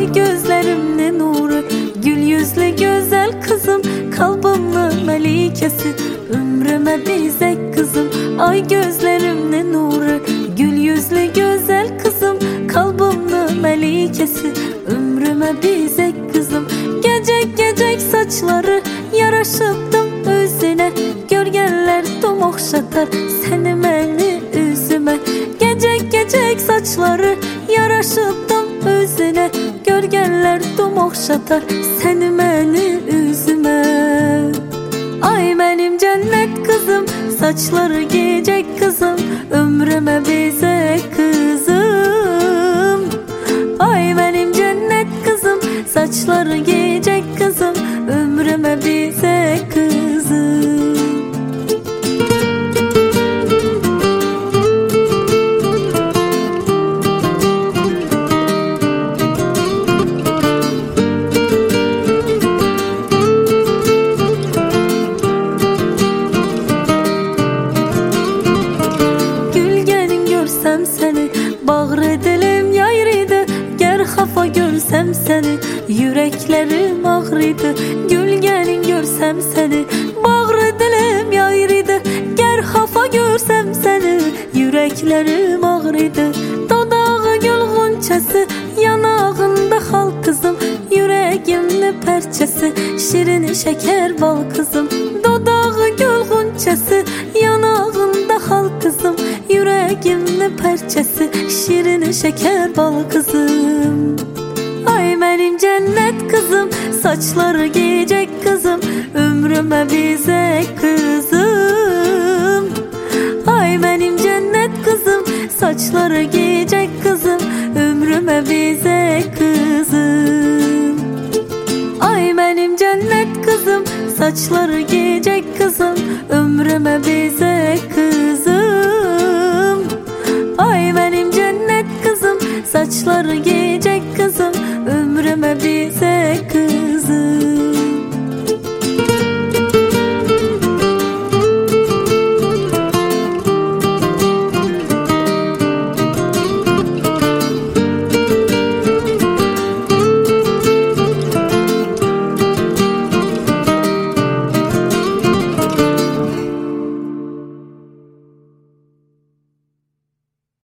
Ay gözlerimde nuru, gül yüzlü güzel kızım, kalbimin melikesi, ömrüme bezek kızım. Ay gözlerimde nuru, gül yüzlü güzel kızım, kalbimin melikesi, ömrüme bezek kızım. Gecek gecek saçları yaraşıptım özüne, görgenler dom oxşatar seni məni üzüme. Gecek gecek saçları yaraşıptım özüne, görgenler dom oxşatar seni məni üzüme. Ay benim cennet kızım, saçları giyecek kızım, ömrüme bezek kızım. Ay benim cennet kızım, saçları giyecek kızım, ömrüme bezek kızım. Görsem seni, bağrı dilim yayrıydı. Ger xafa görsem seni, yüreklerim ağrıydı. Gülgenin görsem seni, bağrı dilim yayrıydı. Ger xafa görsem seni, yüreklerim ağrıydı. Dodağı gül ğunçası, yanağında xal kızım, yüreğimli perçesi, şirin şeker bal kızım. Dodağı gül ğunçası, yanağında xal kızım, yüreğimli perçesi, şirin şeker bal kızım. Ay benim cennet kızım, saçları giyecek kızım, ömrüme bezek kızım. Ay benim cennet kızım, saçları giyecek kızım, ömrüme bezek kızım. Ay benim cennet kızım, saçları giyecek kızım, ömrüme bezek kızım. Ay benim cennet kızım, saçları giyecek